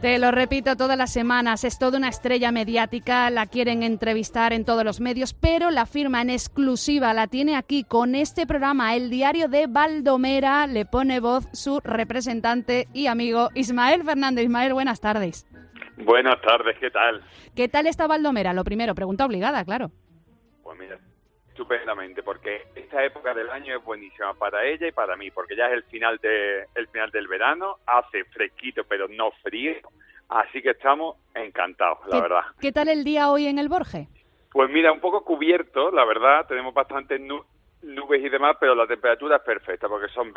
Te lo repito todas las semanas, es toda una estrella mediática, la quieren entrevistar en todos los medios, pero la firma en exclusiva la tiene aquí con este programa, El Diario de Baldomera. Le pone voz su representante y amigo Ismael Fernández. Ismael, buenas tardes. Buenas tardes, ¿qué tal? ¿Qué tal está Baldomera? Lo primero, pregunta obligada, claro. Pues mira, estupendamente, porque esta época del año es buenísima para ella y para mí, porque ya es el final del verano, hace fresquito pero no frío, así que estamos encantados, la verdad. ¿Qué tal el día hoy en el Borge? Pues mira, un poco cubierto, la verdad, tenemos bastantes nubes y demás, pero la temperatura es perfecta, porque son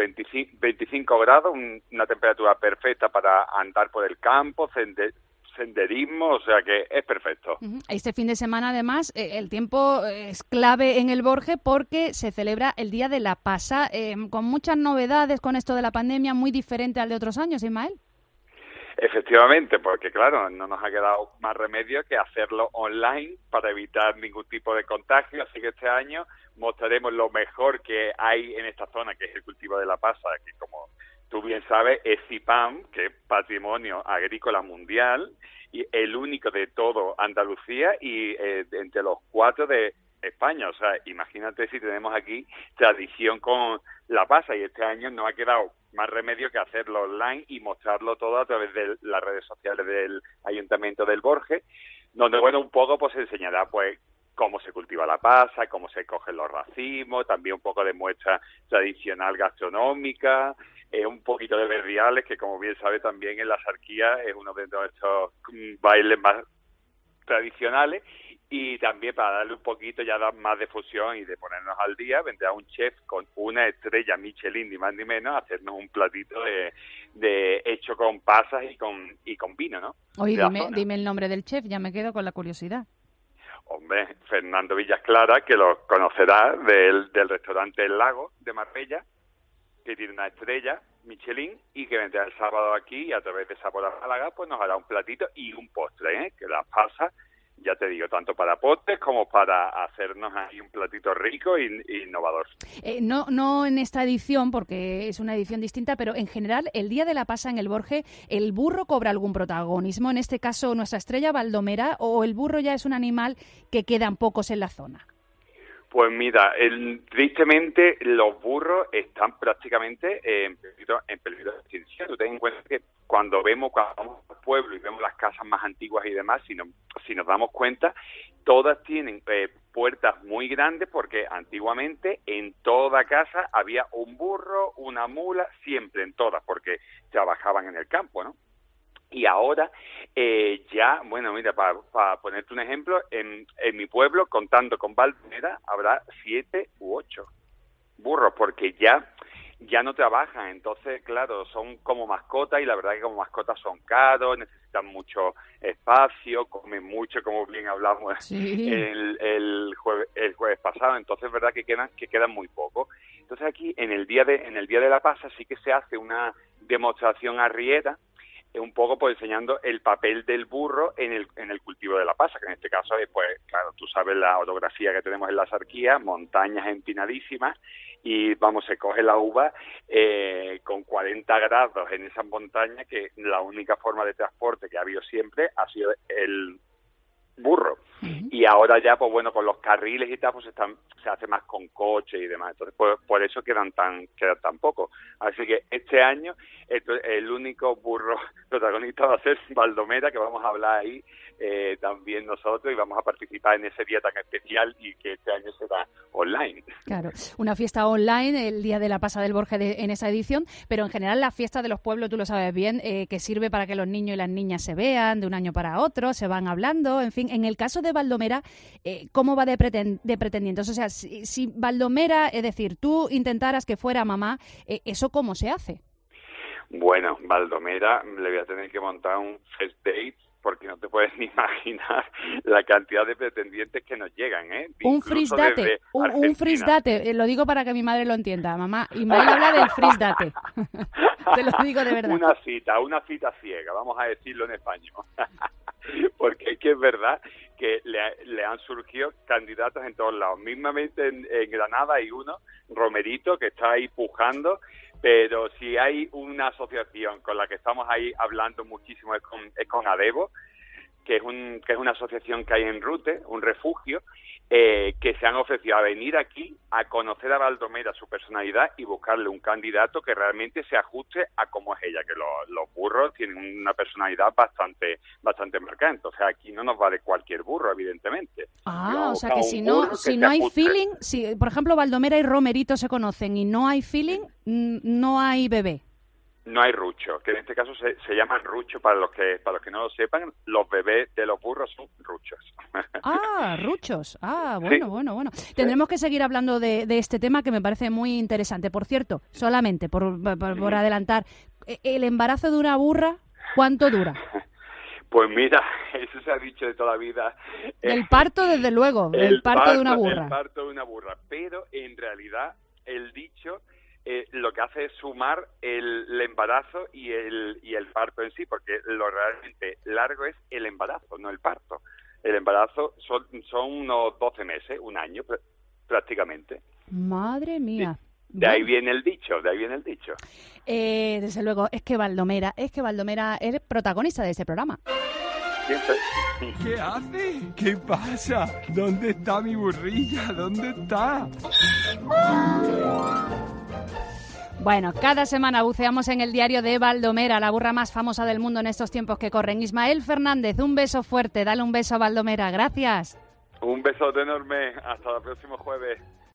25 grados, una temperatura perfecta para andar por el campo, senderismo, o sea que es perfecto. Este fin de semana, además, el tiempo es clave en el Borge porque se celebra el Día de la Pasa, con muchas novedades con esto de la pandemia, muy diferente al de otros años, Ismael. Efectivamente, porque claro, no nos ha quedado más remedio que hacerlo online para evitar ningún tipo de contagio, así que este año mostraremos lo mejor que hay en esta zona, que es el cultivo de la pasa, que como tú bien sabes, es CIPAM, que es Patrimonio Agrícola Mundial, y el único de todo Andalucía y entre los 4 de España. O sea, imagínate si tenemos aquí tradición con la pasa, y este año no ha quedado más remedio que hacerlo online y mostrarlo todo a través de las redes sociales del Ayuntamiento del Borge, donde, bueno, un poco pues se enseñará pues cómo se cultiva la pasa, cómo se cogen los racimos, también un poco de muestra tradicional gastronómica, un poquito de berriales, que como bien sabe también en la Sarquía es uno de nuestros bailes más tradicionales, y también para darle un poquito ya más de fusión y de ponernos al día, vendrá un chef con una estrella Michelin, ni más ni menos, a hacernos un platito de hecho con pasas y con vino, ¿no? Oye, dime el nombre del chef, ya me quedo con la curiosidad. Hombre, Fernando Villasclara, que lo conocerá del restaurante El Lago de Marbella, que tiene una estrella Michelin y que vendrá el sábado aquí y a través de Sabor a Málaga pues nos hará un platito y un postre, que las pasas, ya te digo, tanto para postres como para hacernos ahí un platito rico e innovador. No en esta edición, porque es una edición distinta, pero en general, el Día de la Pasa en el Borge, ¿el burro cobra algún protagonismo? En este caso, nuestra estrella Baldomera, ¿o el burro ya es un animal que quedan pocos en la zona? Pues mira, tristemente los burros están prácticamente en peligro de extinción. Tú ten en cuenta que cuando vamos al pueblo y vemos las casas más antiguas y demás, si nos damos cuenta, todas tienen puertas muy grandes, porque antiguamente en toda casa había un burro, una mula, siempre en todas, porque trabajaban en el campo, ¿no? Y ahora ya, bueno, mira, para ponerte un ejemplo, en mi pueblo, contando con Baldomera, habrá 7 u 8 burros, porque ya no trabajan. Entonces, claro, son como mascotas, y la verdad que como mascotas son caros, necesitan mucho espacio, comen mucho, como bien hablamos sí. el jueves pasado. Entonces, es verdad que quedan muy pocos. Entonces, aquí en el día de la Pasa sí que se hace una demostración arriera, un poco pues enseñando el papel del burro en el cultivo de la pasa, que en este caso es, pues claro, tú sabes la orografía que tenemos en la Sarquía, montañas empinadísimas, y vamos, se coge la uva con 40 grados en esas montañas, que la única forma de transporte que ha habido siempre ha sido el burro. Y ahora ya, pues bueno, con los carriles y tal, pues se hace más con coche y demás. Entonces, pues, por eso quedan tan pocos. Así que este año el único burro protagonista va a ser Baldomera, que vamos a hablar ahí también nosotros, y vamos a participar en ese día tan especial, y que este año será online. Claro, una fiesta online, el Día de la Pasa del Borge en esa edición, pero en general la fiesta de los pueblos, tú lo sabes bien, que sirve para que los niños y las niñas se vean de un año para otro, se van hablando, en fin. En el caso de Baldomera, ¿cómo va de pretendientes? O sea, si Baldomera, es decir, tú intentaras que fuera mamá, ¿eso cómo se hace? Bueno, Baldomera le voy a tener que montar un first date, porque no te puedes ni imaginar la cantidad de pretendientes que nos llegan, Un frisdate, un frisdate, lo digo para que mi madre lo entienda, mamá. Ismael habla del frisdate. Te lo digo de verdad. Una cita ciega, vamos a decirlo en español. Porque es que es verdad que le han surgido candidatos en todos lados. Mismamente en Granada hay uno, Romerito, que está ahí pujando, Pero si hay una asociación con la que estamos ahí hablando muchísimo es con ADEVO, que es una asociación que hay en Rute, un refugio, que se han ofrecido a venir aquí a conocer a Baldomera, su personalidad, y buscarle un candidato que realmente se ajuste a cómo es ella, que los burros tienen una personalidad bastante marcada. Entonces aquí no nos vale cualquier burro, evidentemente. O sea que si no hay feeling, si por ejemplo Baldomera y Romerito se conocen y no hay feeling, no hay bebé. No hay rucho, que en este caso se llaman rucho, para los que no lo sepan, los bebés de los burros son ruchos. Ruchos. Bueno. Sí. Tendremos que seguir hablando de este tema que me parece muy interesante. Por cierto, solamente por adelantar, ¿el embarazo de una burra cuánto dura? Pues mira, eso se ha dicho de toda la vida. El parto, desde luego, el parto de una burra. El parto de una burra, pero en realidad el dicho lo que hace es sumar el embarazo y el parto en sí, porque lo realmente largo es el embarazo, no el parto. El embarazo son unos 12 meses, un año prácticamente. Madre mía. De ahí viene el dicho, Desde luego, es que Baldomera es protagonista de este programa. Siempre. ¿Qué hace? ¿Qué pasa? ¿Dónde está mi burrilla? ¿Dónde está? Bueno, cada semana buceamos en el diario de Baldomera, la burra más famosa del mundo en estos tiempos que corren. Ismael Fernández, un beso fuerte, dale un beso a Baldomera, gracias. Un besote enorme, hasta el próximo jueves.